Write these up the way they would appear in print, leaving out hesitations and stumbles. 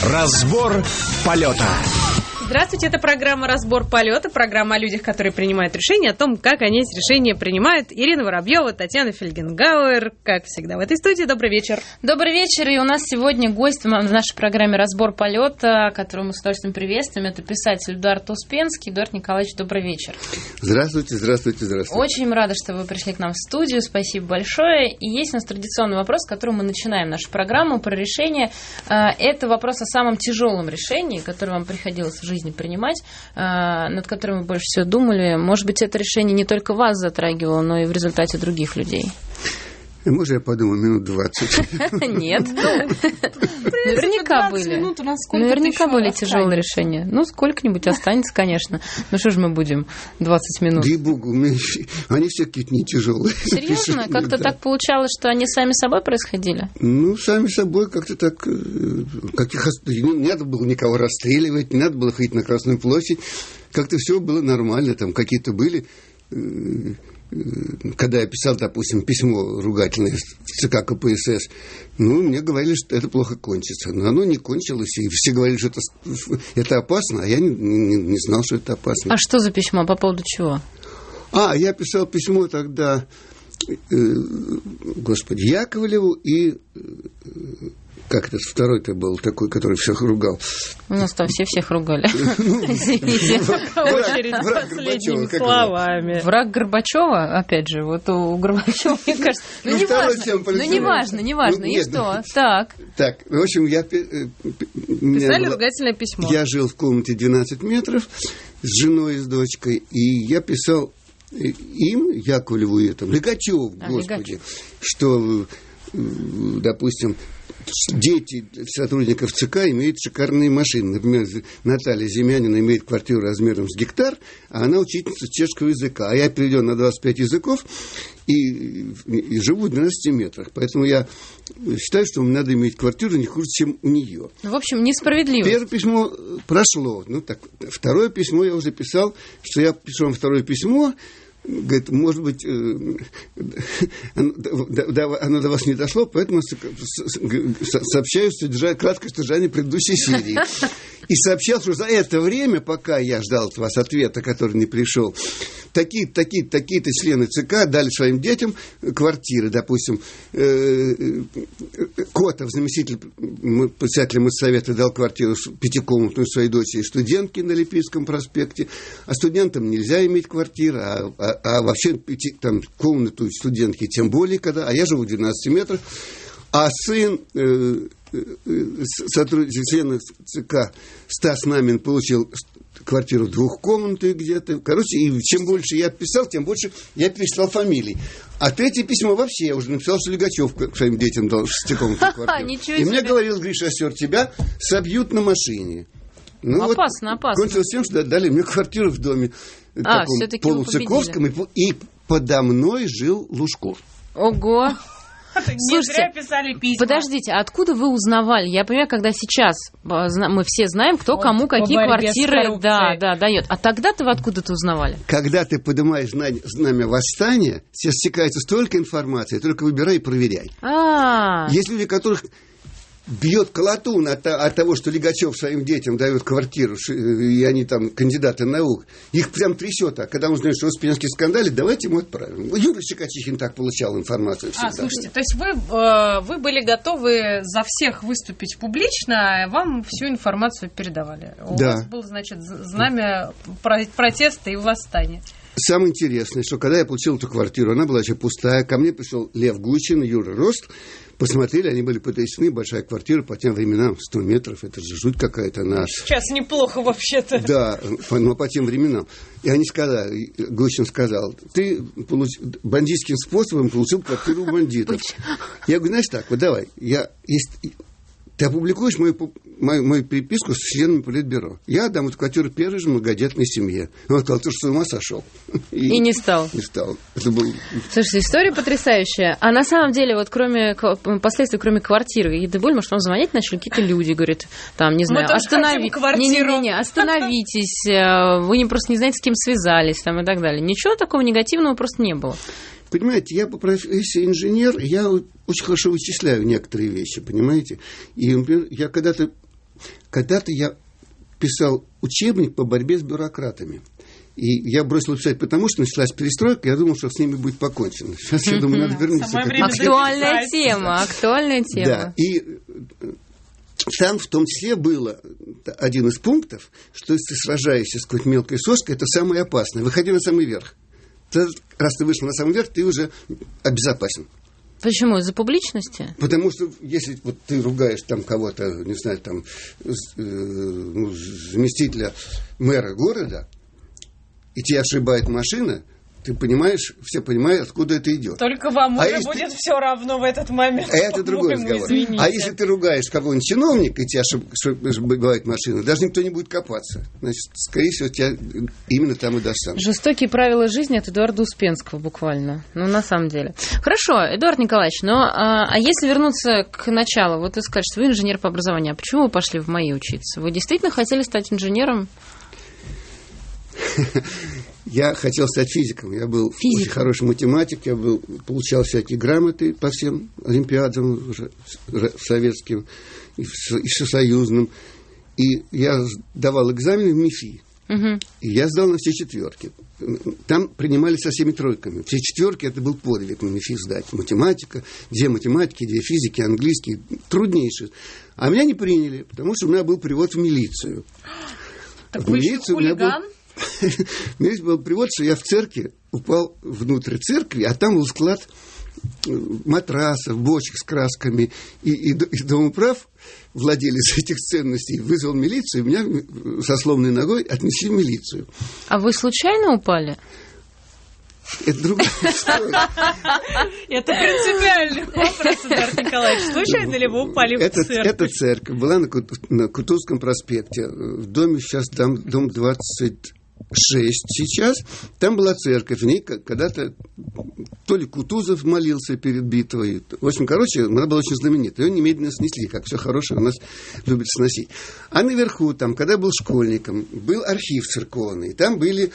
Разбор полета. Здравствуйте, это программа «Разбор полета», программа о людях, которые принимают решения, о том, как они эти решения принимают. Ирина Воробьева, Татьяна Фельгенгауэр, как всегда в этой студии. Добрый вечер. Добрый вечер, и у нас сегодня гость в нашей программе «Разбор полета», которого мы с удовольствием приветствуем. Это писатель Эдуард Успенский. Эдуард Николаевич, добрый вечер. Здравствуйте, здравствуйте, здравствуйте. Очень рада, что вы пришли к нам в студию. Спасибо большое. И есть у нас традиционный вопрос, с которым мы начинаем нашу программу про решение. Это вопрос о самом тяжелом решении, которое вам приходилось в жизни принимать, над которым вы больше всего думали. Может быть, это решение не только вас затрагивало, но и в результате других людей. Может, я подумаю, минут 20? Нет. Наверняка были. Наверняка были тяжелые решения. Ну, сколько-нибудь останется, конечно. Ну, что же мы будем 20 минут? Да и богу, они все какие-то не тяжелые. Серьезно? Как-то так получалось, что они сами собой происходили? Ну, сами собой как-то так. Не надо было никого расстреливать, не надо было ходить на Красную площадь. Как-то все было нормально. Там какие-то были... Когда я писал, допустим, письмо ругательное в ЦК КПСС, мне говорили, что это плохо кончится. Но оно не кончилось, и все говорили, что это опасно, а я не знал, что это опасно. А что за письмо? По поводу чего? Я писал письмо тогда, Яковлеву и... Как этот второй-то был, такой, который всех ругал? У нас там все всех ругали. Извините. Очередь последними словами. Враг Горбачева, опять же, вот у Горбачева, мне кажется... неважно. И что? Так, в общем, я... Писали ругательное письмо. Я жил в комнате 12 метров с женой и с дочкой, и я писал им, Яковлеву и Легачеву, господи, что, допустим, дети сотрудников ЦК имеют шикарные машины. Например, Наталья Земянина имеет квартиру размером с гектар, а она учительница чешского языка. А я переведен на 25 языков и живу в 12 метрах. Поэтому я считаю, что мне надо иметь квартиру не хуже, чем у нее. В общем, несправедливо. Первое письмо прошло. Второе письмо я уже писал, что я пишу вам второе письмо. Говорит, может быть, оно до вас не дошло, поэтому сообщаю краткое содержание предыдущей серии. И сообщал, что за это время, пока я ждал от вас ответа, который не пришел, такие-то члены ЦК дали своим детям квартиры. Допустим, Котов, заместитель председателя Моссовета, дал квартиру пятикомнатную своей дочери студентке на Липийском проспекте. А студентам нельзя иметь квартиру, а вообще комнату студентки тем более, а я живу в 12 метрах. А сын члена ЦК Стас Намин получил квартиру двухкомнатную где-то. Короче, и чем больше я писал, тем больше я перечислял фамилий. А третье письмо вообще я уже написал, что Легачев к своим детям дал шестикомнатную квартиру. И мне говорил Гриша Осер, тебя собьют на машине. Опасно. Кончилось тем, что дали мне квартиру в доме таком полуцыковском, и подо мной жил Лужков. Ого! Слушайте, писали письма. Подождите, откуда вы узнавали? Я понимаю, когда сейчас мы все знаем, кто кому какие квартиры дает. А тогда-то вы откуда-то узнавали? Когда ты поднимаешь знамя восстания, сейчас стекается столько информации, только выбирай и проверяй. Есть люди, которых бьет колотун от того, что Легачев своим детям дает квартиру, и они там кандидаты наук. Их прям трясет. А когда узнают, что Успенский скандалит, давайте ему отправим. Юра Щекочихин так получал информацию всегда. Слушайте, то есть вы были готовы за всех выступить публично, а вам всю информацию передавали? У вас было, значит, знамя протеста и восстания. Самое интересное, что когда я получил эту квартиру, она была еще пустая. Ко мне пришел Лев Гучин, Юра Рост. Посмотрели, они были потрясены, большая квартира, по тем временам 100 метров, это же жуть какая-то. Сейчас неплохо вообще-то. Да, но по тем временам. И они сказали, Гучин сказал, ты бандитским способом получил квартиру у бандитов. Я говорю, знаешь так, давай, ты опубликуешь мою переписку с членами Политбюро. Я отдам эту квартиру первой же многодетной семье. Он сказал, ты что, с ума сошел? И не стал. Не стал. Это был... Слушайте, история потрясающая. А на самом деле, вот кроме последствий, кроме квартиры, еды боль, может, вам звонить начали какие-то люди, говорят, там, не знаю, остановитесь, вы просто не знаете, с кем связались, там, и так далее. Ничего такого негативного просто не было. Понимаете, я по профессии инженер, я очень хорошо вычисляю некоторые вещи, понимаете? И, например, я когда-то Когда-то я писал учебник по борьбе с бюрократами. И я бросил писать, потому что началась перестройка, я думал, что с ними будет покончено. Сейчас, я думаю, надо вернуться. Актуальная тема. Да, и там в том числе было один из пунктов, что если ты сражаешься с какой-то мелкой сошкой, это самое опасное. Выходи на самый верх. Раз ты вышел на самый верх, ты уже обезопасен. Почему? Из-за публичности? Потому что если вот ты ругаешь там кого-то, не знаю, там заместителя мэра города, и тебя ошибает машина, ты понимаешь, все понимают, откуда это идет. Только вам уже будет все равно в этот момент. Это другой разговор. А если ты ругаешь какого-нибудь чиновника, и тебя ошибает машина, даже никто не будет копаться. Значит, скорее всего, тебя именно там и достанут. Жестокие правила жизни от Эдуарда Успенского буквально. Ну, на самом деле. Хорошо, Эдуард Николаевич, но а если вернуться к началу, вот вы сказали, что вы инженер по образованию, а почему вы пошли в МАИ учиться? Вы действительно хотели стать инженером? Я хотел стать физиком. Я был очень хороший математик. Я получал всякие грамоты по всем олимпиадам уже, советским и всесоюзным. И я давал экзамены в МИФИ. И я сдал на все 4. Там принимали со всеми 3. Все 4 это был подвиг на МИФИ сдать. Математика, 2 математики, 2 физики, английский. Труднейший. А меня не приняли, потому что у меня был перевод в милицию. Так вы еще хулиган? У меня был привод, что я в церкви упал внутрь церкви, а там был склад матрасов, бочек с красками. И домоуправ, владелец этих ценностей, вызвал милицию, и меня со сломанной ногой отнесли в милицию. А вы случайно упали? Это другая история. Это принципиальный вопрос, Эдуард Николаевич. Случайно ли вы упали в церковь? Эта церковь была на Кутузовском проспекте. В доме сейчас дом 26 сейчас. Там была церковь. В ней когда-то то ли Кутузов молился перед битвой. В общем, она была очень знаменита. Ее немедленно снесли, как все хорошее у нас любят сносить. А наверху, там, когда я был школьником, был архив церковный. Там были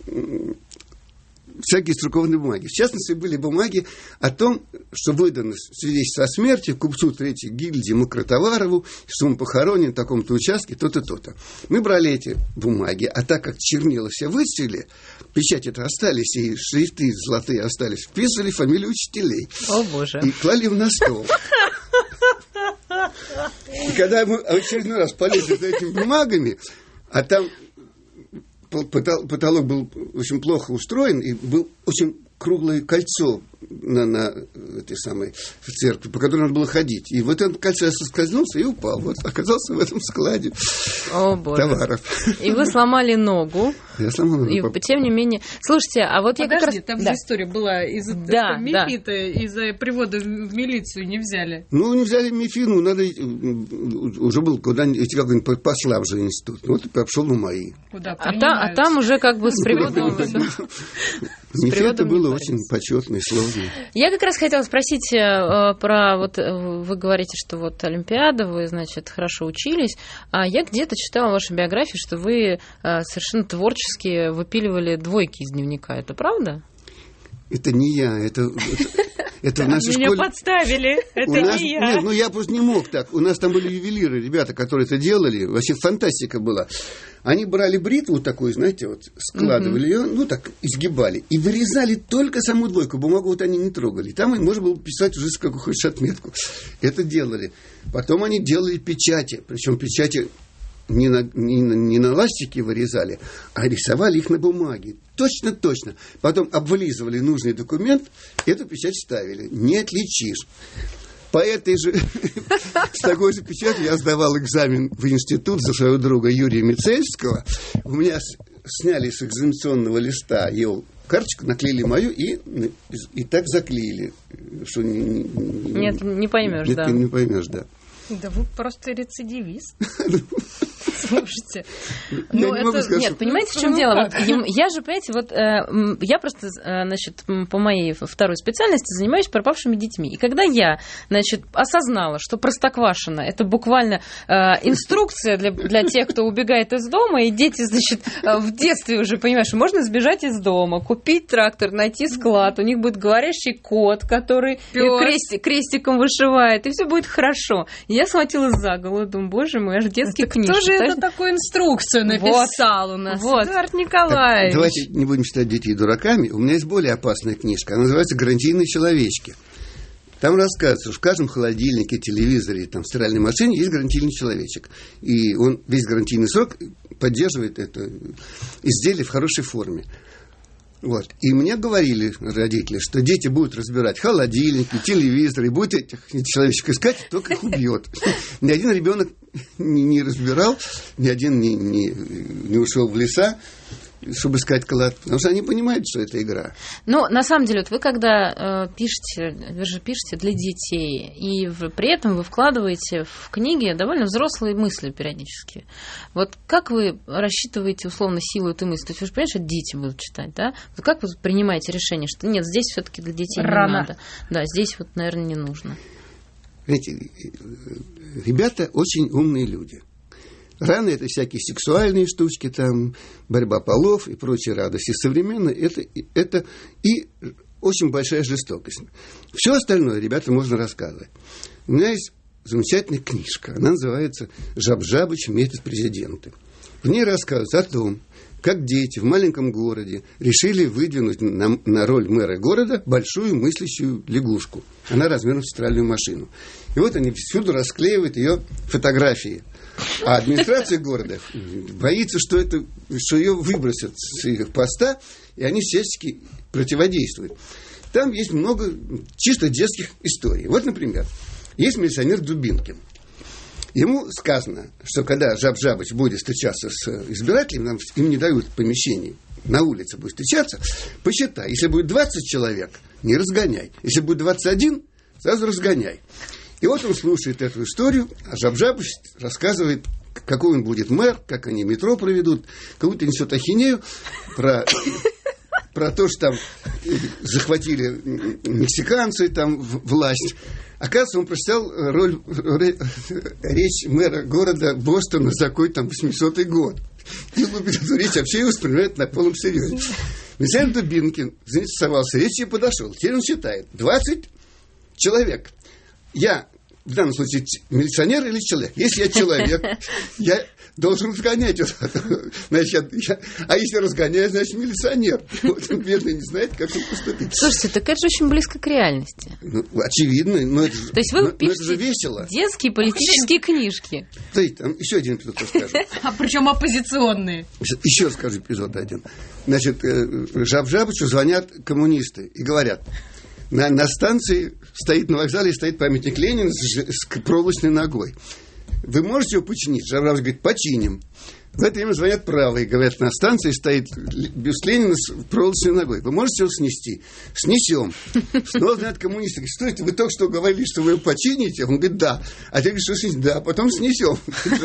всякие строкованные бумаги. В частности, были бумаги о том, что выдано свидетельство о смерти купцу 3-й гильдии Макротоварову, что он похоронен в таком-то участке, то-то, то-то. Мы брали эти бумаги, а так как чернила все выцвели, печати-то остались, и шрифты золотые остались, вписывали фамилию учителей. О, Боже. И клали им на стол. И когда мы очередной раз полезли за этими бумагами, а там потолок был очень плохо устроен, и был очень круглое кольцо на этой самой церкви, по которой надо было ходить. И вот это кольцо я соскользнулся и упал. Вот оказался в этом складе товаров. И вы сломали ногу. Я сломал ногу. И тем не менее... Слушайте, а вот я как раз... там же история была из-за МИФИ-то, из-за привода в милицию не взяли. Ну, не взяли МИФИ, надо... Уже был куда-нибудь, идти какой-нибудь посла уже институт. Вот и пошел в МАИ. Куда а там уже как бы с приводом... МИФИ это было очень почетно и сложно. Я как раз хотела спросить про... Вот вы говорите, что вот Олимпиада, вы, значит, хорошо учились. А я где-то читала в вашей биографии, что вы совершенно творчески выпиливали 2 из дневника. Это правда? Это не я, это в нашей школе... Меня подставили, это не я. Нет, я просто не мог так. У нас там были ювелиры, ребята, которые это делали. Вообще фантастика была. Они брали бритву такую, знаете, вот складывали ее, так изгибали. И вырезали только саму 2. Бумагу вот они не трогали. Там можно было писать уже с какой хочешь отметку. Это делали. Потом они делали печати. Причем печати не на ластике вырезали, а рисовали их на бумаге. Точно. Потом облизывали нужный документ, эту печать ставили. Не отличишь. По этой же, с такой же печатью я сдавал экзамен в институт за своего друга Юрия Мицельского. У меня сняли с экзаменационного листа его карточку, наклеили мою и так заклеили. Что Нет, не поймешь, да. Не поймешь, да. Да вы просто рецидивист. Слушайте. Нет, понимаете, в чем дело? Я же, понимаете, я просто, значит, по моей второй специальности занимаюсь пропавшими детьми. И когда я, значит, осознала, что Простоквашино — это буквально инструкция для тех, кто убегает из дома, и дети, значит, в детстве уже, понимаешь, можно сбежать из дома, купить трактор, найти склад, у них будет говорящий кот, который крестиком вышивает, и все будет хорошо. И я схватилась за голову, думаю, боже мой, аж детские книжки. Кто же это такую инструкцию написал у нас? Эдуард Николаевич. Давайте не будем считать детей дураками. У меня есть более опасная книжка. Она называется «Гарантийные человечки». Там рассказывается, что в каждом холодильнике, телевизоре, там, в стиральной машине есть гарантийный человечек. И он весь гарантийный срок поддерживает это изделие в хорошей форме. Вот. И мне говорили родители, что дети будут разбирать холодильники, телевизоры, и будут этих человечек искать, только их убьет. Ни один ребенок не разбирал, ни один не ушел в леса, чтобы искать клад, потому что они понимают, что это игра. Но на самом деле, вы когда пишете, вы же пишете для детей, и при этом вы вкладываете в книги довольно взрослые мысли периодически. Вот как вы рассчитываете условно силу этой мысли? То есть вы же понимаете, что дети будут читать, да? Вот как вы принимаете решение, что нет, здесь все-таки для детей не надо? Да, здесь вот, наверное, не нужно. Знаете, ребята очень умные люди. Рано это всякие сексуальные штучки, там, борьба полов и прочие радости. Современно это и очень большая жестокость. Все остальное, ребята, можно рассказывать. У меня есть замечательная книжка. Она называется «Жаб-Жабыч. Метод президента». В ней рассказывается о том, как дети в маленьком городе решили выдвинуть на роль мэра города большую мыслящую лягушку. Она размером в стиральную машину. И вот они всюду расклеивают ее фотографии. А администрация города боится, что ее выбросят с их поста, и они всячески противодействуют. Там есть много чисто детских историй. Вот, например, есть милиционер Дубинкин. Ему сказано, что когда Жаб-Жабыч будет встречаться с избирателями, им не дают помещений, на улице будет встречаться, посчитай, если будет 20 человек, не разгоняй. Если будет 21, сразу разгоняй. И вот он слушает эту историю, а Жаб-Жабыч рассказывает, какой он будет мэр, как они метро проведут, какую-то несет ахинею про то, что там захватили мексиканцы там власть. Оказывается, он прочитал речь мэра города Бостона за какой-то там 800-й год. И эту речь вообще воспринимает на полном серьезе. Милиционер Дубинкин заинтересовался речью и подошел. Теперь он считает 20 человек. Я в данном случае милиционер или человек? Если я человек, я должен разгонять. Значит, а если разгоняю, значит, милиционер. Вот он, бедный, не знает, как он поступить. Слушайте, так это же очень близко к реальности. Ну, очевидно, но это же, то есть вы пишете это же весело. Детские политические книжки. Смотрите, там еще один эпизод расскажу. А причем оппозиционные. Еще расскажу эпизод один. Значит, Жаб-Жабычу звонят коммунисты и говорят: на станции стоит, на вокзале стоит памятник Ленина с проволочной ногой. Вы можете его починить? Жаб-Жабыч говорит: починим. В это время звонят правые, говорят: на станции стоит бюст Ленина с проволочной ногой. Вы можете его снести? Снесем. Снова звонят коммунисты. Говорят: что это? Вы только что говорили, что вы его почините? Он говорит: да. А ты говоришь, что снесем? Да, потом снесем.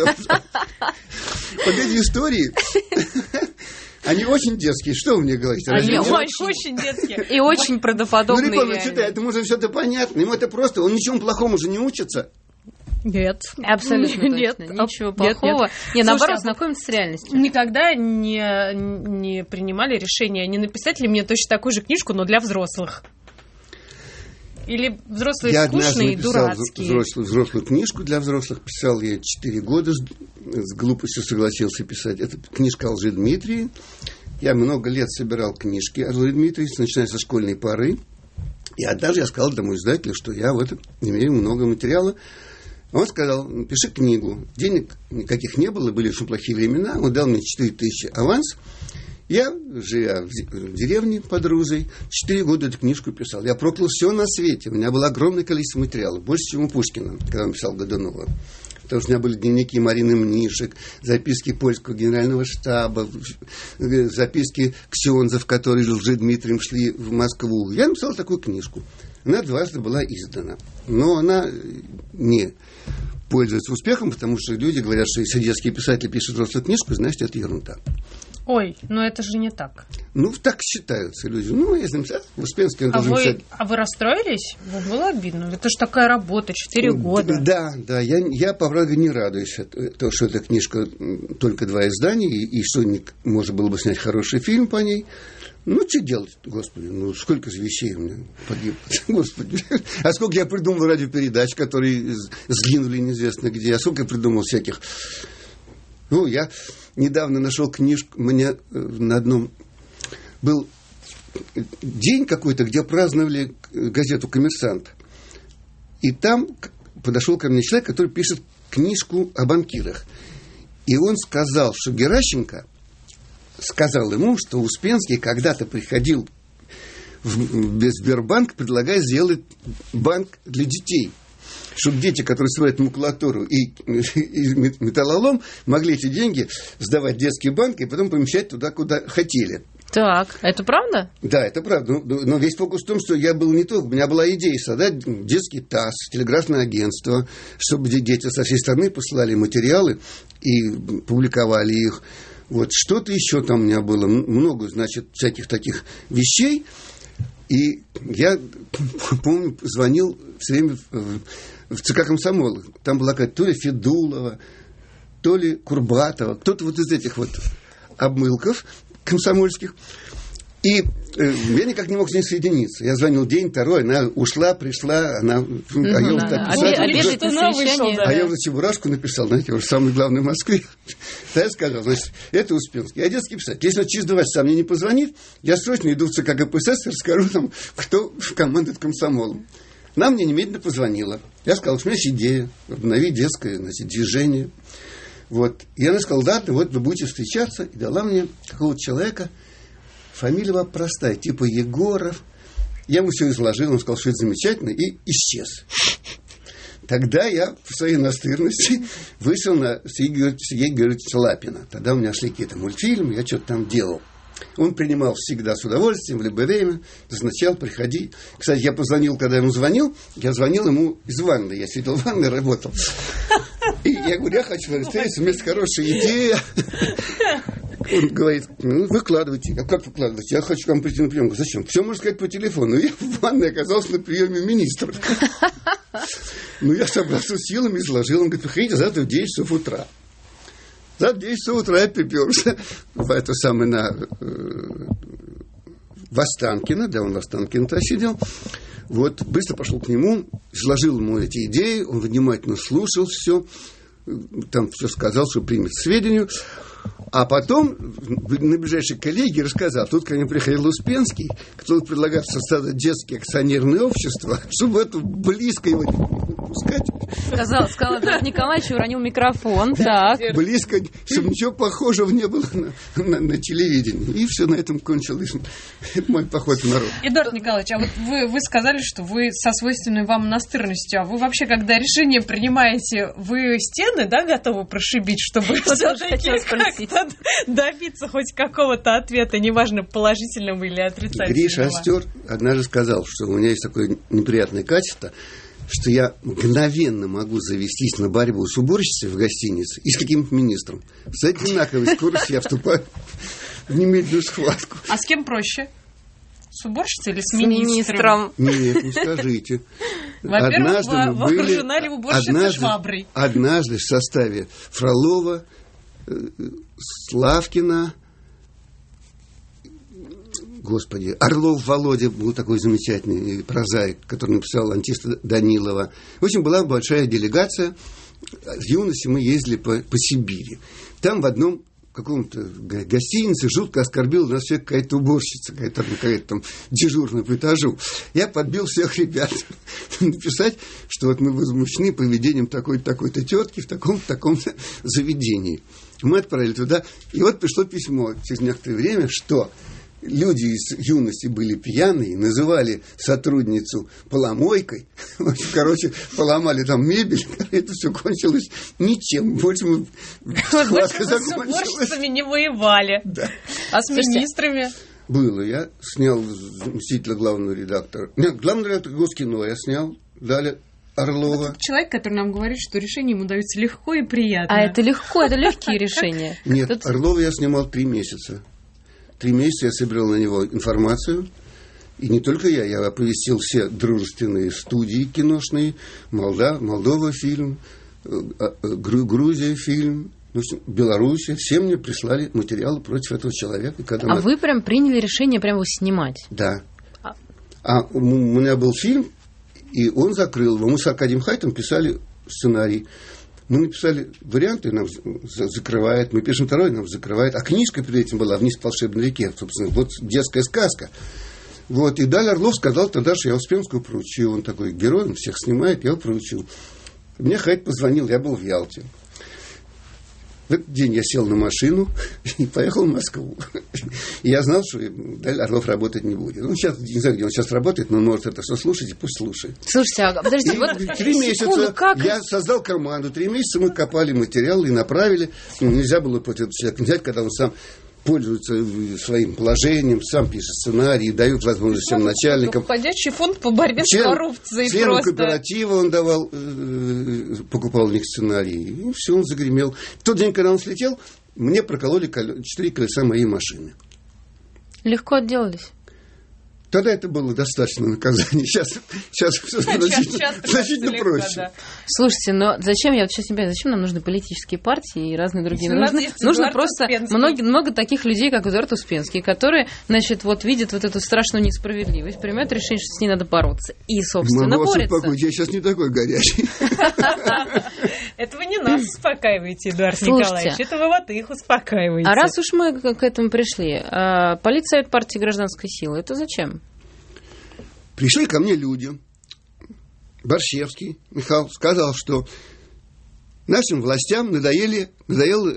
Вот эти истории... Они очень детские. Что вы мне говорите? Они очень детские. И очень правдоподобные. Ну, ребенок читает, ему же все это понятно. Ему это просто... Он ничему плохому же не учится. Нет. Абсолютно нет, точно. Ничего плохого. Нет, наоборот, знакомиться с реальностью. Никогда не принимали решение, не написать ли мне точно такую же книжку, но для взрослых? Или взрослые скучные и дурацкие? Я взрослую книжку для взрослых писал я 4 года, с глупостью согласился писать. Это книжка о Лжедмитрии. Я много лет собирал книжки о Лжедмитрии, начиная со школьной поры. И однажды я сказал тому издателю, что я в этом имею много материала. Он сказал: пиши книгу. Денег никаких не было, были очень плохие времена. Он дал мне 4000 аванс. Я, живя в деревне под Рузой, 4 года эту книжку писал. Я проклял все на свете. У меня было огромное количество материала, больше, чем у Пушкина, когда он писал Годунова. Потому что у меня были дневники Марины Мнишек, записки польского генерального штаба, записки ксензов, которые с Лжедмитрием шли в Москву. Я написал такую книжку. Она дважды была издана. Но она не пользуется успехом, потому что люди говорят, что если детский писатель пишет взрослую книжку, значит, это ерунда. Ой, но это же не так. Ну, так считаются люди. Ну, если написать, Успенский, он должен писать... А вы расстроились? Было обидно. Это же такая работа, 4 года. Да, я по правде, не радуюсь, что эта книжка только 2 издания, и что можно было бы снять хороший фильм по ней. Ну, что делать, господи, сколько же вещей у меня погибло, господи. А сколько я придумал радиопередач, которые сгинули неизвестно где, а сколько я придумал всяких... Ну, я недавно нашел книжку, у меня на одном был день какой-то, где праздновали газету «Коммерсант». И там подошел ко мне человек, который пишет книжку о банкирах. И он сказал, что Геращенко сказал ему, что Успенский когда-то приходил в Сбербанк, предлагая сделать банк для детей. Чтобы дети, которые строят макулатуру и металлолом, могли эти деньги сдавать в детский банк и потом помещать туда, куда хотели. Так, это правда? Да, это правда. Но весь фокус в том, что я был не только... У меня была идея создать детский ТАСС, телеграфное агентство, чтобы дети со всей страны посылали материалы и публиковали их. Вот что-то еще там у меня было. Много, значит, всяких таких вещей. И я, помню, звонил все время в ЦК «Комсомол». Там была какая-то то ли Федулова, то ли Курбатова, кто-то вот из этих вот обмылков комсомольских. И я никак не мог с ней соединиться. Я звонил день, второй, она ушла, пришла, она... А я уже Чебурашку написал, знаете, я уже самый главный в Москве. Я сказал, значит, это Успенский. Я детский писатель. Если он через 2 часа мне не позвонит, я срочно иду в ЦК КПСС и расскажу там, кто командует комсомолом. Она мне немедленно позвонила. Я сказал, что у меня есть идея обновить детское, значит, движение. Вот. И она сказала, да, вот вы будете встречаться. И дала мне какого-то человека. Фамилия была простая, типа Егоров. Я ему все изложил, он сказал, что это замечательно, и исчез. Тогда я в своей настырности вышел на Сергея Георгиевича Лапина. Тогда у меня шли какие-то мультфильмы, я что-то там делал. Он принимал всегда с удовольствием, в любое время. Назначал, приходи. Кстати, я позвонил, когда ему звонил, я звонил ему из ванны. Я сидел в ванной, работал. И я говорю, я хочу встретиться, у меня есть хорошая идея. Он говорит, выкладывайте. А как выкладывать? Я хочу к вам прийти на прием. Говорю, зачем? Все можно сказать по телефону. Я в ванной оказался на приеме министров. Я собрался с силами, изложил. Он говорит, приходите завтра в 9 часов утра. Завтра в 9 часов утра я приперся в это самое в Останкино, да, он в Останкино-то сидел. Вот, быстро пошел к нему, изложил ему эти идеи, он внимательно слушал все, там все сказал, что примет к сведению. А потом на ближайшей коллегии рассказал, тут ко мне приходил Успенский, который предлагал создать детские акционерные общества, чтобы это близко его не пускать. Сказал Эдуард Николаевич, уронил микрофон. Так. Близко, чтобы ничего похожего не было на телевидении. И все, на этом кончился мой поход в народ. Эдуард Николаевич, а вот вы сказали, что вы со свойственной вам настырностью, а вы вообще, когда решение принимаете, вы стены, да, готовы прошибить, чтобы все-таки добиться хоть какого-то ответа, неважно, положительного или отрицательного? Гриша Остер однажды сказал, что у меня есть такое неприятное качество, что я мгновенно могу завестись на борьбу с уборщицей в гостинице и с каким-то министром. С одинаковой скоростью я вступаю в немедленную схватку. А с кем проще? С уборщицей или с министром? Нет, не скажите. Во-первых, вооружена ли уборщица шваброй? Однажды в составе Фролова, Славкина, господи, Орлов Володя был такой замечательный прозаик, который написал Антиста Данилова. В общем, была большая делегация. В юности мы ездили по Сибири. Там в одном каком-то гостинице жутко оскорбила нас всех какая-то уборщица, какая-то там дежурная по этажу. Я подбил всех ребят написать, что вот мы возмущены поведением такой-то тетки в таком-то заведении. Мы отправили туда, и вот пришло письмо через некоторое время, что люди из юности были пьяные, называли сотрудницу поломойкой. Короче, поломали там мебель. Это все кончилось ничем. Больше мы схватка закончилась. С уборщицами не воевали. Да. А с министрами? Было. Я снял заместителя главного редактора. Нет, главный редактор Госкино я снял. Дали Орлова. Вот человек, который нам говорит, что решения ему даются легко и приятно. А это легко, это легкие решения. Нет, Орлова я снимал 3 месяца. 3 месяца я собирал на него информацию. И не только я оповестил все дружественные студии киношные. Молдова фильм, Грузия фильм, Белоруссия. Все мне прислали материалы против этого человека. А вы прям приняли решение прямо его снимать? Да. У меня был фильм, и он закрыл его. Мы с Аркадием Хайтом писали сценарий. Мы написали варианты, нам закрывает. Мы пишем второй, нам закрывает. А книжка перед этим была «Вниз по волшебной реке». Собственно, вот детская сказка. Вот. И Даль Орлов сказал тогда, что я Успенского проучу. Он такой герой, он всех снимает, я его проучу. Мне Хайт позвонил, я был в Ялте. В этот день я сел на машину и поехал в Москву. И я знал, что Даль Орлов работать не будет. Ну, сейчас, не знаю, где он сейчас работает, но он может это все слушать, и пусть слушает. Слушайте, подождите, вот 3 месяца я создал команду, 3 месяца мы копали материал и направили. Нельзя было против этого человека взять, когда он сам пользуется своим положением, сам пишет сценарий, дают возможность всем начальникам. Входящий фонд по борьбе с коррупцией. Члену кооператива он давал, покупал у них сценарий. И все, он загремел. В тот день, когда он слетел, мне прокололи 4 колеса моей машины. Легко отделались. Тогда это было достаточно наказание. Сейчас все значительно проще. Да. Слушайте, но зачем нам нужны политические партии и разные другие? Нужно просто много таких людей, как Эдуард Успенский, которые, значит, вот видят вот эту страшную несправедливость, принимают решение, что с ней надо бороться. И, собственно, борются. Я сейчас не такой горячий. Это вы не нас успокаиваете, Эдуард Николаевич. Это вы вот их успокаиваете. А раз уж мы к этому пришли, Политсовет партии Гражданской силы, это зачем? Пришли ко мне люди. Борщевский Михаил сказал, что нашим властям надоело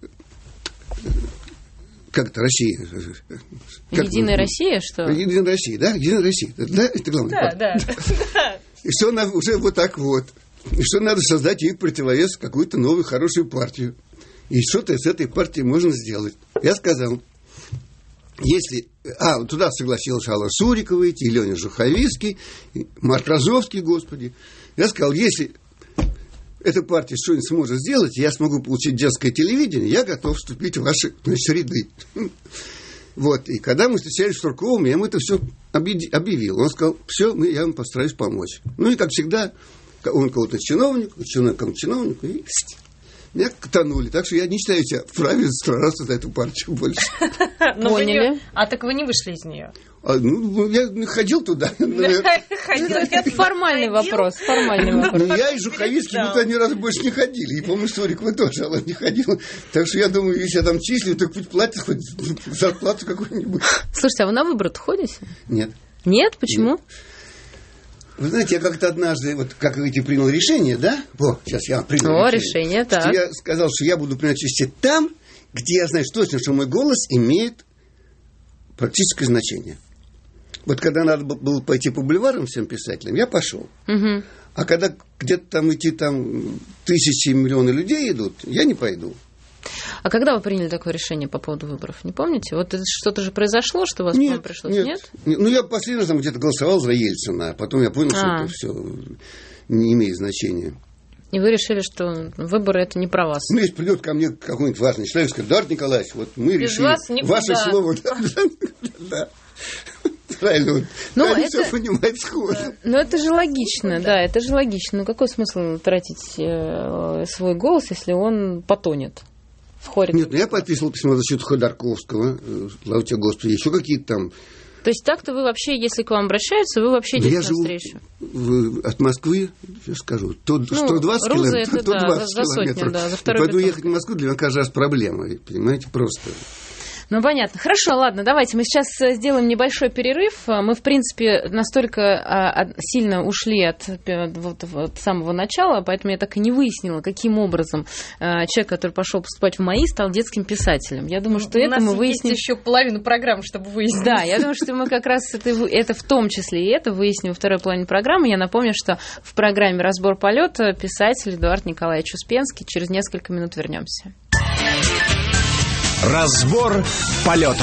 как это, Россия? Единая Россия, что? Единая Россия, да? Единая Россия. Да, это главное. Да. И что она уже вот так вот. И что надо создать ей противовес, какую-то новую хорошую партию. И что-то с этой партией можно сделать. Я сказал, если... туда согласилась Алла Сурикова идти, и Леня Жуховицкий, и Марк Розовский, господи. Я сказал, если эта партия что-нибудь сможет сделать, я смогу получить детское телевидение, я готов вступить в ваши ряды. Вот. И когда мы встречались с Сурковым, я ему это все объявил. Он сказал, все, я вам постараюсь помочь. Ну и, как всегда, он кого-то чиновнику, и меня катанули. Так что я не считаю себя вправе сражаться за эту партию больше. Поняли. Так вы не вышли из нее? Я ходил туда. Это формальный вопрос. Я и Жуховицкий, мы туда ни разу больше не ходили. И, по-моему, Сурикова тоже, она не ходила. Так что я думаю, если я там числю, то пусть платят хоть зарплату какую-нибудь. Слушайте, а вы на выборы ходите? Нет. Нет? Почему? Вы знаете, я как-то однажды, вот как вы принял решение, да? Сейчас я принял решение, так. Я сказал, что я буду принимать участие там, где я знаю точно, что мой голос имеет практическое значение. Вот когда надо было пойти по бульварам всем писателям, я пошел. Угу. А когда где-то там идти, там тысячи, миллионы людей идут, я не пойду. А когда вы приняли такое решение по поводу выборов? Не помните? Вот это что-то же произошло, что у вас потом пришлось? Нет? Ну, я последний раз там где-то голосовал за Ельцина, а потом я понял, что это все не имеет значения. И вы решили, что выборы это не про вас? Ну, если придет ко мне какой-нибудь важный человек и скажет, Эдуард Николаевич, вот мы решили ваше слово. Да. Правильно. Они все понимают сходу. Ну, это же логично, да, это же логично. Ну, какой смысл тратить свой голос, если он потонет? Нет, я подписывал письмо за счет Ходорковского, слава тебе, Господи, еще какие-то там. То есть так-то вы вообще, если к вам обращаются, вы вообще идете навстречу? Я живу от Москвы, сейчас скажу, 120 километров, 120 километров. Да, за поэтому ехать в Москву для меня каждый раз проблема, понимаете, просто. Ну, понятно. Хорошо, ладно, давайте мы сейчас сделаем небольшой перерыв. Мы, в принципе, настолько сильно ушли от самого начала, поэтому я так и не выяснила, каким образом человек, который пошел поступать в МАИ, стал детским писателем. Я думаю, что это мы выясним... У нас есть еще половину программы, чтобы выяснить. Да, я думаю, что мы как раз это в том числе и это выясним во второй половине программы. Я напомню, что в программе «Разбор полета» писатель Эдуард Николаевич Успенский. Через несколько минут вернемся. Разбор полета.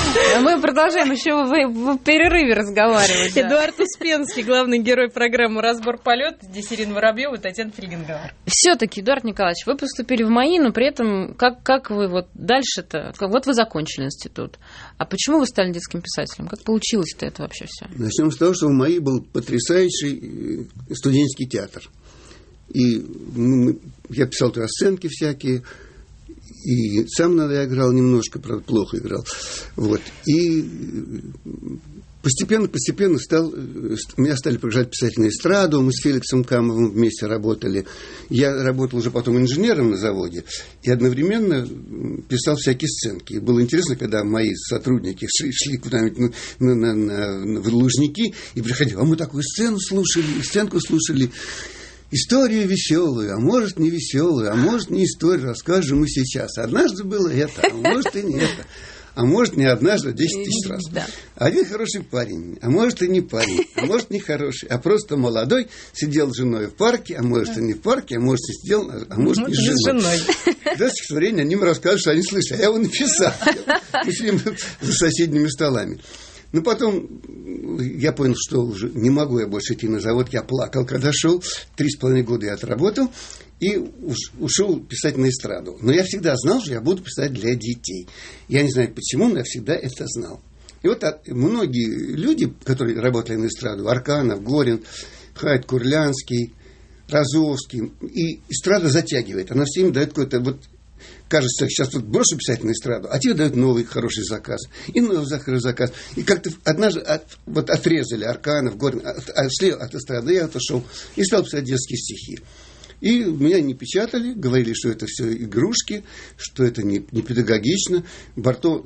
Мы продолжаем еще в перерыве разговаривать. Да. Эдуард Успенский, главный герой программы «Разбор полет». Здесь Ирина Воробьева и Татьяна Фельгенгауэр. Все-таки, Эдуард Николаевич, вы поступили в МАИ, но при этом как вы вот дальше-то? Вот вы закончили институт. А почему вы стали детским писателем? Как получилось-то это вообще все? Начнем с того, что в МАИ был потрясающий студенческий театр. И я писал туда сценки всякие. И сам иногда играл немножко, правда, плохо играл. Вот. И постепенно меня стали приглашать писать на эстраду. Мы с Феликсом Камовым вместе работали. Я работал уже потом инженером на заводе. И одновременно писал всякие сценки. И было интересно, когда мои сотрудники шли куда-нибудь в Лужники и приходили, а мы такую сценку слушали. Историю веселую, а может не веселую, а может не историю, расскажем мы сейчас. Однажды было это, а может и не это. А может не однажды, а 10 тысяч раз. Да. Один хороший парень, а может и не парень, а может не хороший, а просто молодой, сидел с женой в парке, а может и не в парке, а может и сидел, а может не с женой. До стихотворения они мне рассказывают, что они слышали, а я его написал. Мы сидим за соседними столами. Но потом я понял, что уже не могу я больше идти на завод. Я плакал, когда шел. 3,5 года я отработал и ушел писать на эстраду. Но я всегда знал, что я буду писать для детей. Я не знаю почему, но я всегда это знал. И вот многие люди, которые работали на эстраду, Арканов, Горин, Хайт Курлянский, Розовский, и эстрада затягивает. Она всем дает какой-то вот... Кажется, сейчас тут брошу писать на эстраду, а тебе дают новый хороший заказ. И новый хороший заказ. И как-то однажды отрезали Арканов, Горин, отошли от эстрады, я отошел и стал писать детские стихи. И меня не печатали, говорили, что это все игрушки, что это не педагогично. Барто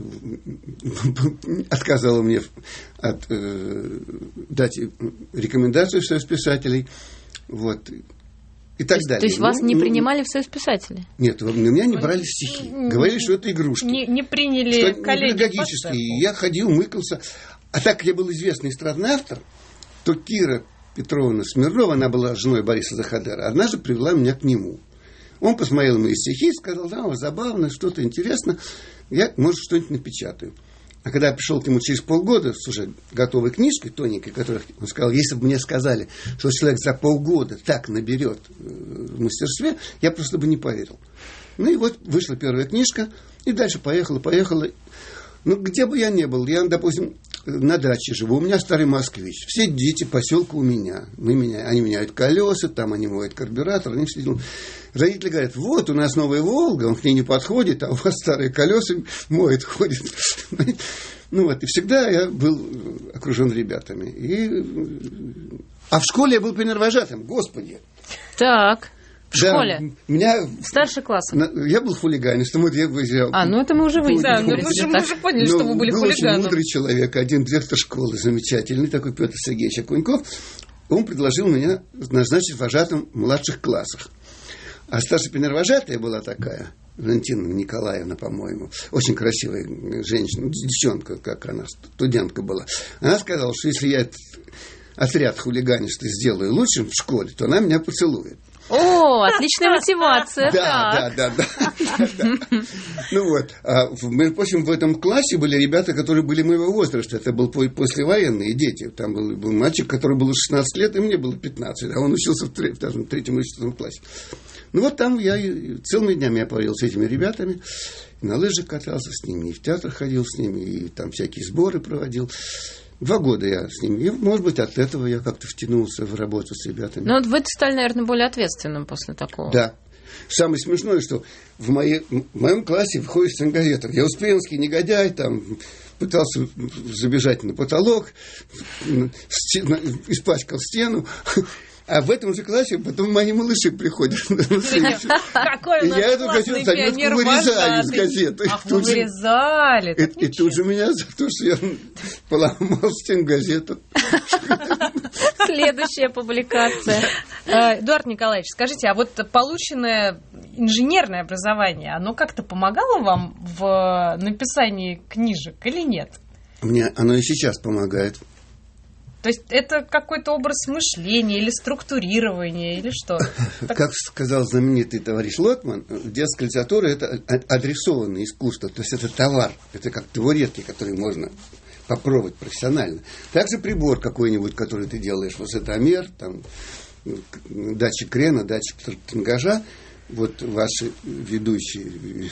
отказал мне дать рекомендацию в Союз писателей. Вот. И так далее. То есть вас не принимали в Союз писателей? Нет, на меня не брали стихи. Говорили, что это игрушки. Не приняли коллеги. Педагогические. Я ходил, мыкался. А так как я был известный эстрадный автор, то Кира Петровна Смирнова, она была женой Бориса Заходера, однажды привела меня к нему. Он посмотрел мои стихи и сказал, да, забавно, что-то интересно, я, может, что-нибудь напечатаю. А когда я пришел к нему через полгода с уже готовой книжкой, тоненькой, которую он сказал, если бы мне сказали, что человек за полгода так наберет в мастерстве, я просто бы не поверил. Ну и вот вышла первая книжка, и дальше поехала. Ну, где бы я ни был, я, допустим, на даче живу, у меня старый москвич, все дети поселка у меня. Они меняют колеса, там они моют карбюратор, они все делают. Родители говорят, вот у нас новая «Волга», он к ней не подходит, а у вас старые колеса моет, ходит. Ну вот, и всегда я был окружен ребятами. А в школе я был пионервожатым, господи. Так, в школе? Меня... Старший класс. Я был хулиганистом. Ну это мы уже выяснили. Да, мы уже поняли, что вы были был хулиганом. очень мудрый человек, один директор школы замечательный, такой Петр Сергеевич Окуньков. Он предложил меня назначить вожатым в младших классах. А старшая пионервожатая была такая, Валентина Николаевна, по-моему, очень красивая женщина, девчонка, как она, студентка была. Она сказала, что если я этот отряд хулиганистый сделаю лучшим в школе, то она меня поцелует. О, отличная мотивация. Да. Ну вот. Между прочим, в этом классе были ребята, которые были моего возраста. Это был послевоенные дети. Там был мальчик, который был 16 лет, и мне было 15. А он учился в 3-м или 4-м классе. Ну вот там я целыми днями я провел с этими ребятами. И на лыжах катался с ними, и в театр ходил с ними, и там всякие сборы проводил. 2 года я с ними. И, может быть, от этого я как-то втянулся в работу с ребятами. Ну, вот вы стали, наверное, более ответственным после такого. Да. Самое смешное, что в моем классе входит стенгазетор. Я Успенский негодяй, там пытался забежать на потолок, испачкал стену. А в этом же классе потом мои малыши приходят. Какой у нас я эту заметку вырезаю из газеты. Ах, вы вырезали. И тут же меня за то, что я поломал стенгазету. Следующая публикация. Эдуард Николаевич, скажите, а вот полученное инженерное образование, оно как-то помогало вам в написании книжек или нет? Мне оно и сейчас помогает. То есть это какой-то образ мышления или структурирования, или что? Как сказал знаменитый товарищ Лотман, детская литература – это адресованное искусство, то есть это товар, это как табуретки, которые можно попробовать профессионально. Также прибор какой-нибудь, который ты делаешь, высотомер, там, датчик крена, датчик тангажа, вот ваши ведущие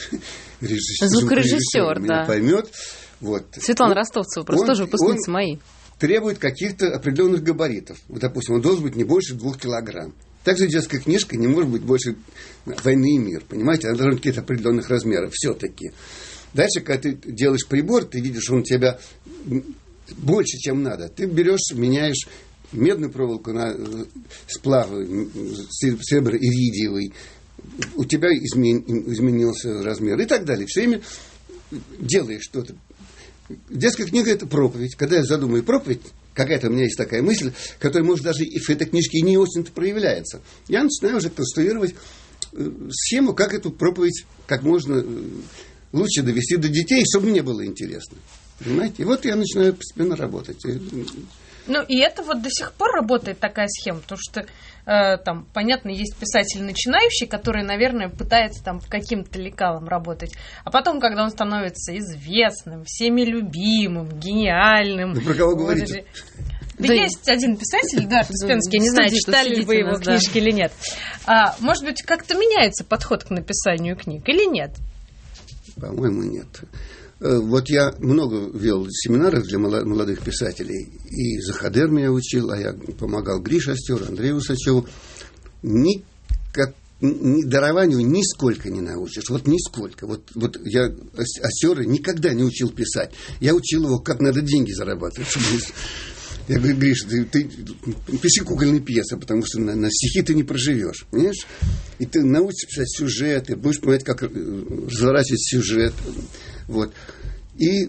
звукорежиссер меня поймет. Вот. Светлана Ростовцева, просто тоже выпускница моей. Требует каких-то определенных габаритов. Вот, допустим, он должен быть не больше 2 килограмм. Также детская книжка не может быть больше «Войны и мир». Понимаете? Она должна быть каких-то определенных размеров все-таки. Дальше, когда ты делаешь прибор, ты видишь, он у тебя больше, чем надо. Ты берешь, меняешь медную проволоку на сплавы серебро-иридиевый. У тебя изменился размер и так далее. Все время делаешь что-то. Детская книга – это проповедь. Когда я задумаю проповедь, какая-то у меня есть такая мысль, которая, может, даже и в этой книжке и не очень-то проявляется. Я начинаю уже конструировать схему, как эту проповедь как можно лучше довести до детей, чтобы мне было интересно. Понимаете? И вот я начинаю постепенно работать. Ну, и это вот до сих пор работает такая схема, потому что там, понятно, есть писатель начинающий, который, наверное, пытается там по каким-то лекалам работать, а потом, когда он становится известным, всеми любимым, гениальным... Вы про кого говорите? Да есть один писатель, да, Успенский, я не знаю, читали ли вы его книжки или нет. Может быть, как-то меняется подход к написанию книг или нет? По-моему, нет. Вот я много вел семинаров для молодых писателей, и Захадер меня учил, а я помогал Грише Остеру, Андрею Усачеву. Ни дарованию нисколько не научишь, вот нисколько. Вот я Остера никогда не учил писать. Я учил его, как надо деньги зарабатывать. Я говорю: Гриша, ты пиши кукольные пьесы, потому что на стихи ты не проживешь, понимаешь? И ты научишься писать сюжеты, будешь понимать, как разворачивать сюжет. Вот. И...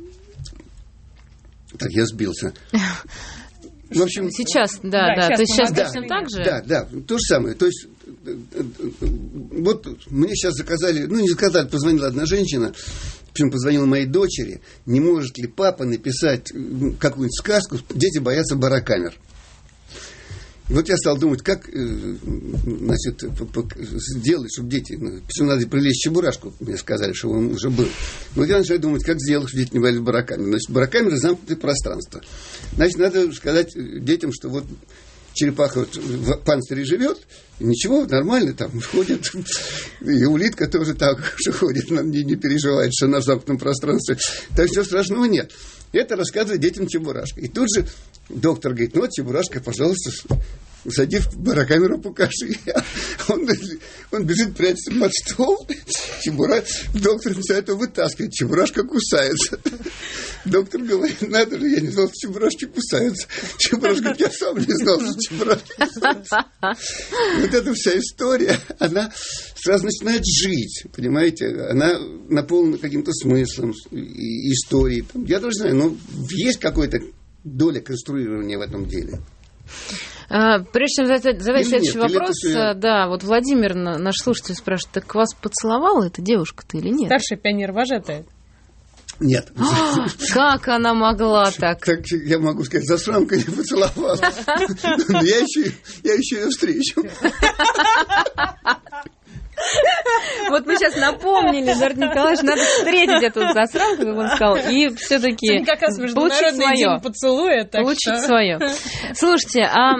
Так, я сбился. В общем... Сейчас, да. То есть сейчас точно так же? Да, то же самое. То есть, вот мне сейчас заказали, не заказали, позвонила одна женщина, причем позвонила моей дочери, не может ли папа написать какую-нибудь сказку, дети боятся барокамер. И вот я стал думать, как, значит, сделать, чтобы дети... Причем надо привлечь Чебурашку, мне сказали, что он уже был. Вот я начал думать, как сделать, чтобы дети не боялись барокамер. Значит, барокамеры — замкнутое пространство. Значит, надо сказать детям, что вот черепаха вот в панцире живет, и ничего, нормально, там ходит. И улитка тоже так же ходит, она не переживает, что она в замкнутом пространстве. Так что страшного нет. Это рассказывает детям Чебурашка. И тут же доктор говорит: ну вот, Чебурашка, пожалуйста, сади в барокамеру, покажи. Он бежит, прячется под стол. Доктор начинает его вытаскивать. Чебурашка кусается. Доктор говорит: надо же, я не знал, что чебурашки кусаются. Чебурашка говорит: я сам не знал, что чебурашки кусаются. Вот эта вся история, она сразу начинает жить, понимаете? Она наполнена каким-то смыслом, историей. Я даже знаю, но есть какая-то доля конструирования в этом деле. Прежде чем задать следующий вопрос, да, вот Владимир, наш слушатель, спрашивает: так вас поцеловала эта девушка-то или нет? Старшая пионер-вожатая. Нет. Как она могла так? Так я могу сказать, засранка не поцеловала. Но я еще ее встречу. Вот мы сейчас напомнили, Эдуард Николаевич, надо встретить эту засранку, как он сказал, и все-таки получить свое. Получить свое. Слушайте, а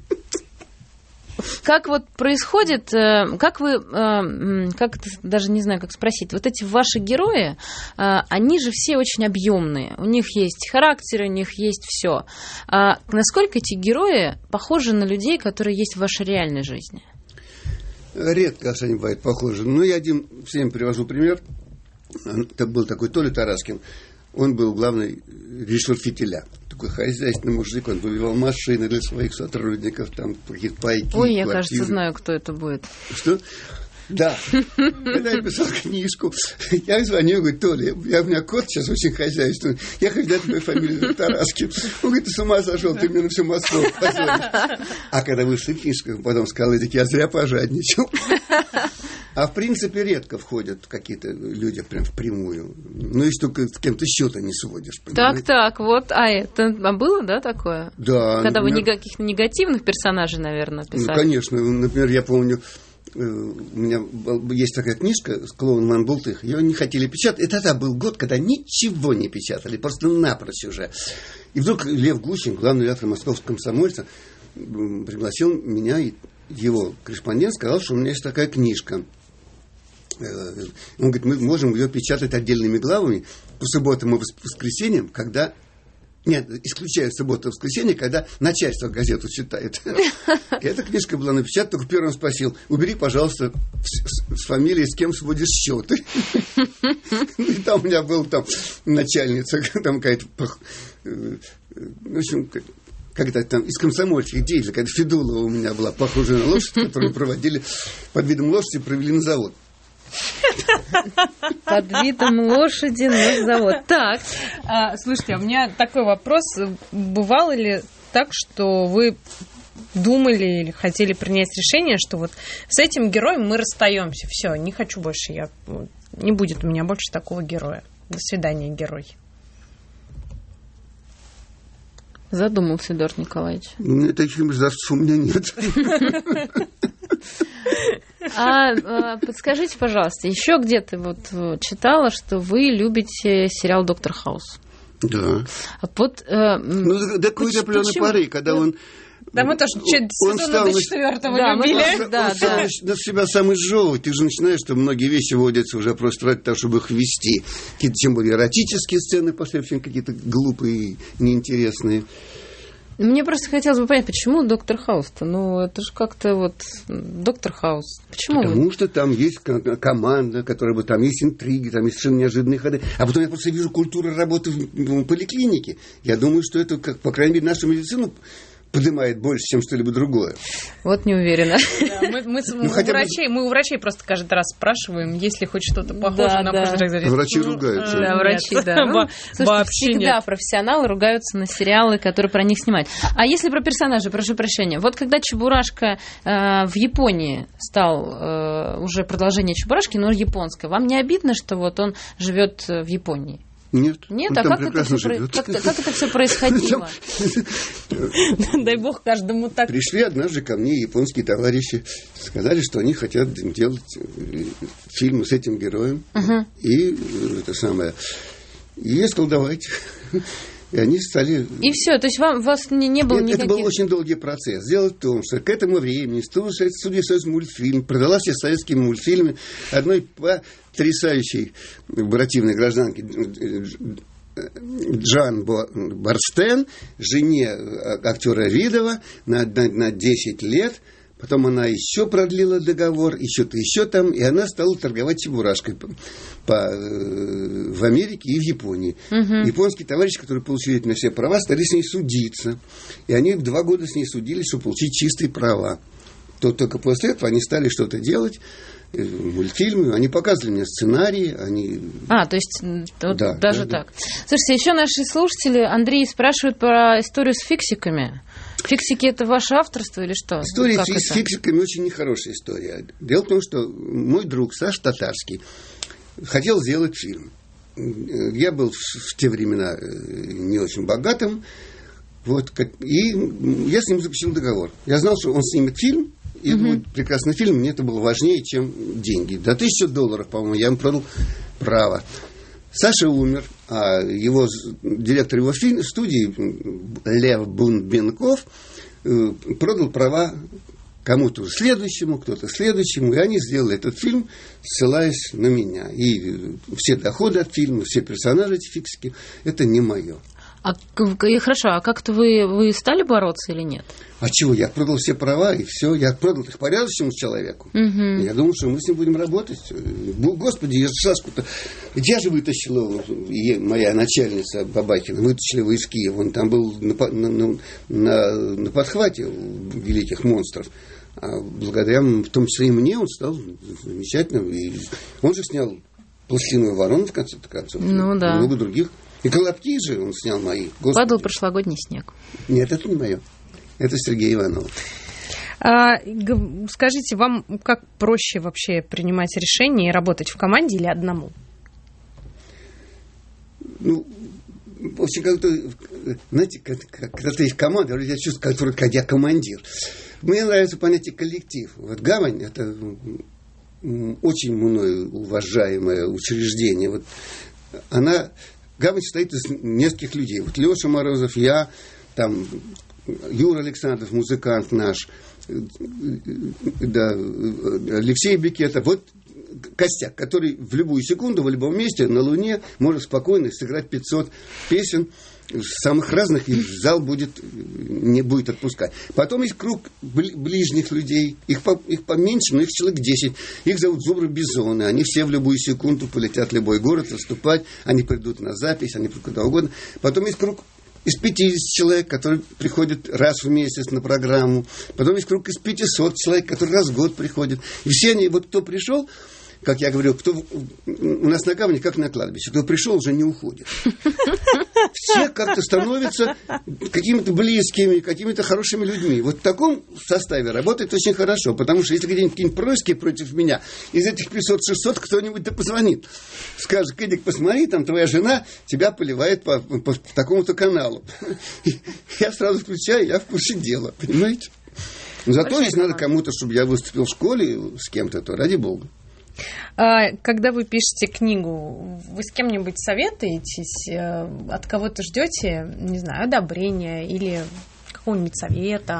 как вот происходит, как вы, как даже не знаю, как спросить, вот эти ваши герои, они же все очень объемные, у них есть характер, у них есть все. Насколько эти герои похожи на людей, которые есть в вашей реальной жизни? Редко они бывают похожи. Но я один всем привожу пример. Это был такой Толя Тараскин. Он был главный режиссер «Фитиля». Такой хозяйственный мужик. Он выбивал машины для своих сотрудников, там какие-то пайки, ой, я, кажется, знаю, кто это будет. Что? Да. Когда я писал книжку, я звоню и говорю: Толя, у меня кот сейчас очень хозяйственный. Я хочу дать твою фамилию Тараскин. Он говорит: ты с ума сошел, ты мне на всю Москву позвонишь. А когда вышла книжка, потом сказал: я зря пожадничал. А в принципе редко входят какие-то люди прям впрямую. Ну, если только с кем-то счета не сводишь. Понимаете? Так, вот. А было, да, такое? Да. Когда вы каких-то негативных персонажей, наверное, писали? Ну, конечно. Например, я помню, у меня есть такая книжка «Клоун Иван Бултых». Ее не хотели печатать. И тогда был год, когда ничего не печатали. Просто напрочь уже. И вдруг Лев Гущин, главный редактор «Московского комсомольца», пригласил меня, и его корреспондент сказал, что у меня есть такая книжка. Он говорит, мы можем ее печатать отдельными главами по субботам и воскресеньям, когда... Нет, исключая субботу и воскресенье, когда начальство газету читает. Эта книжка была напечатана, только первым спросил, убери, пожалуйста, с фамилией, с кем сводишь счеты. И там у меня был начальница, там какая-то... В общем, когда там из комсомольских деятелей, когда Федулова у меня была похожая на лошадь, которую проводили под видом лошади, провели на завод. Под видом лошади на завод. Так. Слушайте, у меня такой вопрос. Бывало ли так, что вы думали или хотели принять решение, что вот с этим героем мы расстаемся? Все, не хочу больше, не будет у меня больше такого героя. До свидания, герой. Задумался Эдуард Николаевич. Таких мерзавцев у меня нет. Подскажите, пожалуйста, еще где-то вот читала, что вы любите сериал «Доктор Хаус». Да. Вот, до какой-то определенной поры, когда он... Да, мы тоже сезона до 4-го любили. Он стал на себя сам изжевывать. Ты же начинаешь, что многие вещи вводятся уже просто ради того, чтобы их ввести. Какие-то, тем более, эротические сцены последующие, какие-то глупые, неинтересные. Мне просто хотелось бы понять, почему Доктор Хаус-то? Ну, это же как-то вот Доктор Хаус. Почему? Потому что там есть команда, которая там есть интриги, там есть совершенно неожиданные ходы. А потом я просто вижу культуру работы в поликлинике. Я думаю, что это, по крайней мере, нашу медицину поднимает больше, чем что-либо другое. Вот не уверена. Да, мы у врачей просто каждый раз спрашиваем, есть ли хоть что-то похожее на прошлый. Врачи ругаются. Да, врачи, да. Слушайте, всегда профессионалы ругаются на сериалы, которые про них снимают. А если про персонажей, прошу прощения. Вот когда Чебурашка в Японии стал уже продолжение Чебурашки, но японское, вам не обидно, что вот он живет в Японии? Нет, а как это все происходило? Дай бог каждому так. Пришли однажды ко мне японские товарищи, сказали, что они хотят делать фильм с этим героем. И это самое. И я сказал, давайте. И они стали... И все, то есть у вас не было никаких... Это был очень долгий процесс. Дело в том, что к этому времени студия «Союз мультфильм» продала все советские мультфильмы одной потрясающей буративной гражданке Джан Барстен, жене актера Видова на 10 лет. Потом она еще продлила договор, еще там, и она стала торговать чебурашкой в Америке и в Японии. Японские товарищи, которые получили на все права, стали с ней судиться. И они 2 года с ней судились, чтобы получить чистые права. Только после этого они стали что-то делать, мультфильмы, они показывали мне сценарии, они... то есть даже так. Слушайте, еще наши слушатели, Андрей, спрашивают про историю с фиксиками. Фиксики – это ваше авторство или что? История с фиксиками очень нехорошая история. Дело в том, что мой друг Саша Татарский хотел сделать фильм. Я был в те времена не очень богатым, и я с ним заключил договор. Я знал, что он снимет фильм, и будет прекрасный фильм, мне это было важнее, чем деньги. До $1000, по-моему, я ему продал право. Саша умер, а директор его студии, Лев Бунбенков, продал права кому-то следующему, кто-то следующему, и они сделали этот фильм, ссылаясь на меня. И все доходы от фильма, все персонажи, эти фиксики, это не мое. Хорошо, а как-то вы стали бороться или нет? А чего? Я продал все права, и все. Я продал их порядочному человеку. Я думал, что мы с ним будем работать. Господи, я же Сашку-то... Я же вытащила, моя начальница Бабахина, вытащила его из Киева. Он там был на подхвате великих монстров. А благодаря, в том числе и мне, он стал замечательным. И он же снял «Пластилиновую ворону», в конце концов. Ну да. Много других. И «Колобки» же он снял мои. Господи. Падал прошлогодний снег. Нет, это не мое. Это Сергей Иванов. Скажите, вам как проще вообще принимать решения и работать в команде или одному? Ну, в общем, как-то, знаете, когда ты есть команда, я чувствую, как я командир. Мне нравится понятие коллектив. Вот Гавань – это очень мною уважаемое учреждение. Вот Гавань состоит из нескольких людей. Вот Леша Морозов, я, там, Юра Александров, музыкант наш, да, Алексей Бекетов. Вот костяк, который в любую секунду, в любом месте, на Луне может спокойно сыграть 500 песен самых разных, и зал не будет отпускать. Потом есть круг ближних людей, их поменьше, но их человек 10. Их зовут зубры-бизоны, они все в любую секунду полетят в любой город выступать, они придут на запись, они придут куда угодно. Потом есть круг из 50 человек, которые приходят раз в месяц на программу. Потом есть круг из 500 человек, которые раз в год приходят. И все они, вот кто пришел, как я говорил, у нас на Гавани как на кладбище, кто пришел, уже не уходит. Все как-то становятся какими-то близкими, какими-то хорошими людьми. Вот в таком составе работает очень хорошо, потому что если какие-нибудь происки против меня, из этих 500-600 кто-нибудь да позвонит. Скажет: Эдик, посмотри, там твоя жена тебя поливает по такому-то каналу. Я сразу включаю, я в курсе дела, понимаете? Но зато если надо кому-то, чтобы я выступил в школе с кем-то, то ради бога. Когда вы пишете книгу, вы с кем-нибудь советуетесь, от кого-то ждете, не знаю, одобрения или какого-нибудь совета?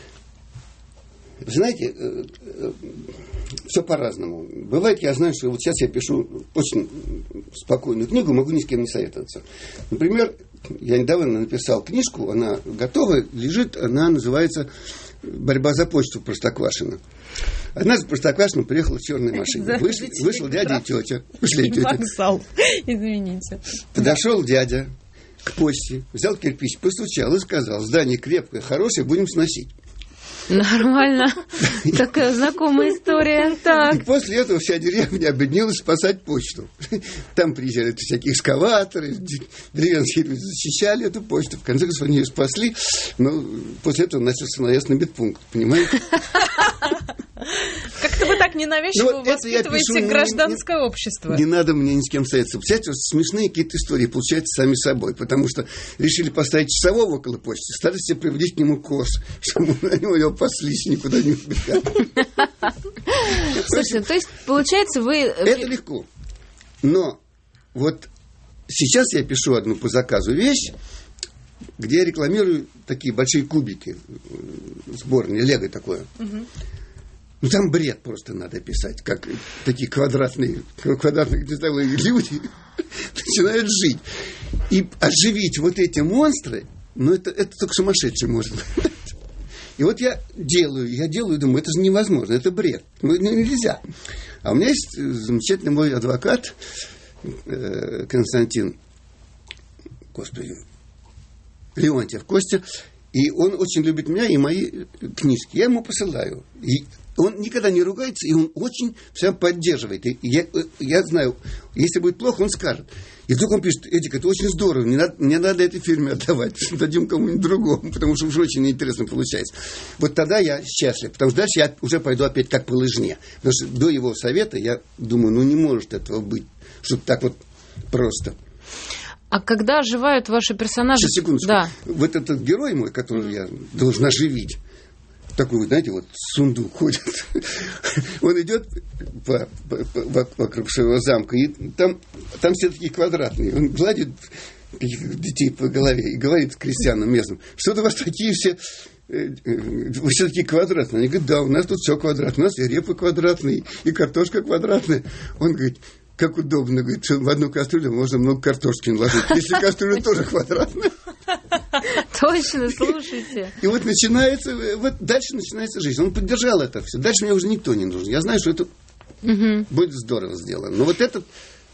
Вы знаете, все по-разному. Бывает, я знаю, что вот сейчас я пишу очень спокойную книгу, могу ни с кем не советоваться. Например, я недавно написал книжку, она готова, лежит, она называется «Борьба за почту» Простоквашино. Однажды в Простоквашино приехала в черной машине. Вышел дядя и тетя. Вокзал, извините. Подошел дядя к почте, взял кирпич, постучал и сказал: здание крепкое, хорошее, будем сносить. Нормально. Такая знакомая история. И после этого вся деревня объединилась спасать почту. Там приезжали всякие экскаваторы, деревенские люди защищали эту почту. В конце концов, они ее спасли, но после этого начался наезд на медпункт, понимаете? Как-то вы так ненавязчиво воспитываете гражданское общество. Не надо мне ни с кем советоваться. Представляете, смешные какие-то истории получаются сами собой, потому что решили поставить часового около почты, стали себе приводить к нему коз, чтобы на него его паслись, никуда не убегали. Слушайте, то есть, получается, вы... Это легко. Но вот сейчас я пишу одну по заказу вещь, где я рекламирую такие большие кубики, сборные, лего такое. Ну, там бред просто надо писать, как такие квадратные гнездовые люди начинают жить. И оживить вот эти монстры, ну, это только сумасшедший может. И вот я делаю, думаю, это же невозможно, это бред, нельзя. А у меня есть замечательный мой адвокат Константин, Леонтьев Костя, и он очень любит меня и мои книжки. Я ему посылаю. И он никогда не ругается, и он очень все поддерживает. И я знаю, если будет плохо, он скажет. И вдруг он пишет: Эдик, это очень здорово, не надо этой фирме отдавать, дадим кому-нибудь другому, потому что уже очень интересно получается. Вот тогда я счастлив, потому что дальше я уже пойду опять как по лыжне. Потому что до его совета я думаю, не может этого быть, чтобы так вот просто. А когда оживают ваши персонажи... Сейчас, секундочку. Да. Вот этот герой мой, которого я должен оживить, такой, знаете, вот сундук ходит. Он идет вокруг своего замка, и там все такие квадратные. Он гладит детей по голове и говорит крестьянам местным: что-то у вас такие все... Вы все такие квадратные. Они говорят: да, у нас тут все квадратное. У нас и репа квадратная, и картошка квадратная. Он говорит: как удобно, говорит, что в одну кастрюлю можно много картошки наложить, если кастрюля тоже квадратная. Точно, слушайте. И вот дальше начинается жизнь. Он поддержал это все. Дальше мне уже никто не нужен. Я знаю, что это будет здорово сделано. Но вот этот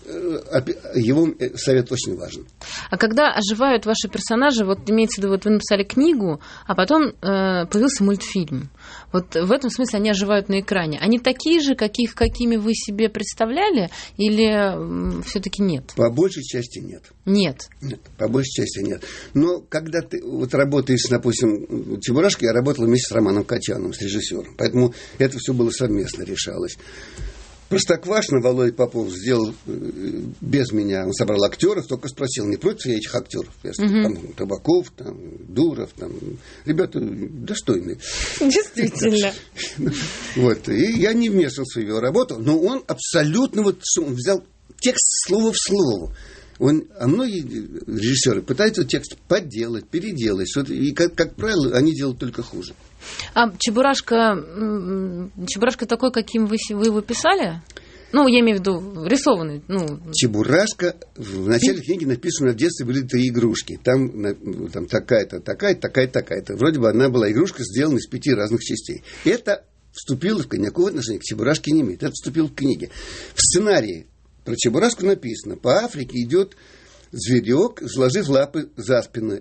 его совет очень важен. А когда оживают ваши персонажи, вот имеется в виду, вот вы написали книгу, а потом появился мультфильм. Вот в этом смысле они оживают на экране. Они такие же, какими вы себе представляли, или все-таки нет? По большей части нет. Нет. Нет, по большей части нет. Но когда ты вот работаешь, допустим, Чебурашкой, я работал вместе с Романом Качановым, с режиссером. Поэтому это все было совместно решалось. Простоквашино Володя Попов сделал без меня. Он собрал актеров, только спросил, не против я этих актеров? Там Табаков, там, Дуров, там, ребята достойные. Действительно. Вот. И я не вмешивался в его работу, но он абсолютно вот он взял текст слово в слово. А многие режиссеры пытаются текст подделать, переделать. И, как правило, они делают только хуже. А Чебурашка такой, каким вы его писали? Ну, я имею в виду рисованный. Чебурашка, в начале книги написано, в детстве были 3 игрушки. Там такая-то, такая-то, такая-то, такая-то. Вроде бы одна была игрушка, сделана из 5 разных частей. Это вступило в книгу. Никакого отношения к Чебурашке не имеет. Это вступило в книге. В сценарии про Чебурашку написано: по Африке идет зверек, сложив лапы за спину.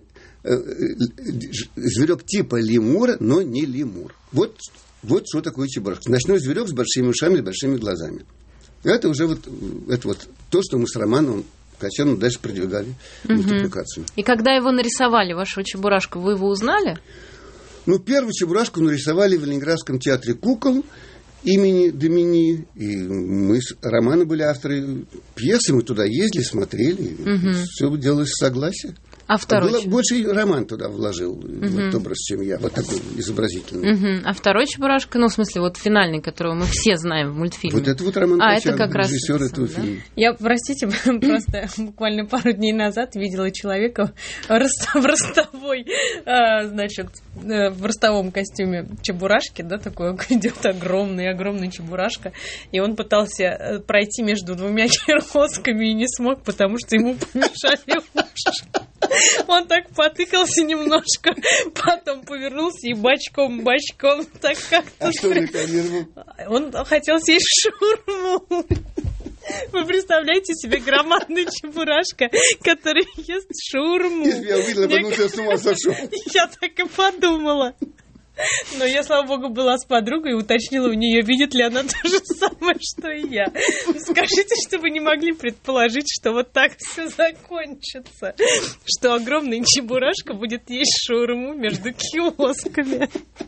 Зверек типа лемура, но не лемур. Вот что такое Чебурашка. Ночной зверек с большими ушами и большими глазами. Это уже вот то, что мы с Романом Качановым дальше продвигали мультипликацию. И когда его нарисовали, вашего Чебурашку, вы его узнали? Первую Чебурашку нарисовали в Ленинградском театре кукол имени Домини. И мы с Романом были авторы пьесы, мы туда ездили, смотрели. Все делалось в согласии. А второй? Больше Роман туда вложил в этот образ, чем я. Вот такой изобразительный. А второй Чебурашка, в смысле, вот финальный, которого мы все знаем в мультфильме. Вот это вот Роман Качанов, это как раз режиссер этого фильма. Я, простите, просто буквально пару дней назад видела человека в ростовой, значит, в ростовом костюме Чебурашки, да, такой идет огромный Чебурашка, и он пытался пройти между 2 киосками и не смог, потому что ему помешали уши. Он так потыкался немножко, потом повернулся и бочком, так как-то... А что рекламировал? Он хотел съесть шаурму. Вы представляете себе громадный Чебурашка, который ест шаурму? Я увидела, потому что я с ума сошел. Я так и подумала. Но я, слава богу, была с подругой и уточнила у нее, видит ли она то же самое, что и я. Скажите, что вы не могли предположить, что вот так все закончится, что огромный Чебурашка будет есть шаурму между киосками.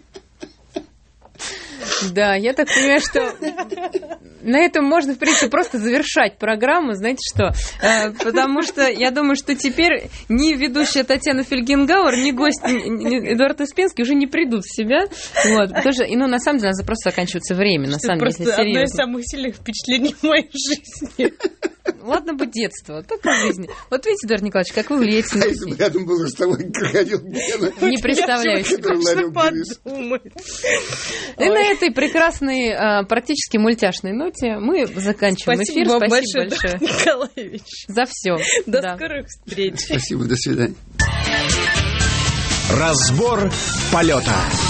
Да, я так понимаю, что на этом можно, в принципе, просто завершать программу, знаете что? Потому что я думаю, что теперь ни ведущая Татьяна Фельгенгауэр, ни гость Эдуард Успенский уже не придут в себя. Вот, потому что, на самом деле, у нас просто заканчивается время, на самом деле, серьезно. Это одно из самых сильных впечатлений в моей жизни. Ладно бы детство, только в жизни. Вот видите, Эдуард Николаевич, как вы влияете на жизнь. Если бы рядом был с тобой крокодил Гена. Не представляю себе. И на этой прекрасной, практически мультяшной ноте мы заканчиваем эфир. Спасибо большое, Николаевич. За все. До скорых встреч. Спасибо, до свидания. Разбор полета.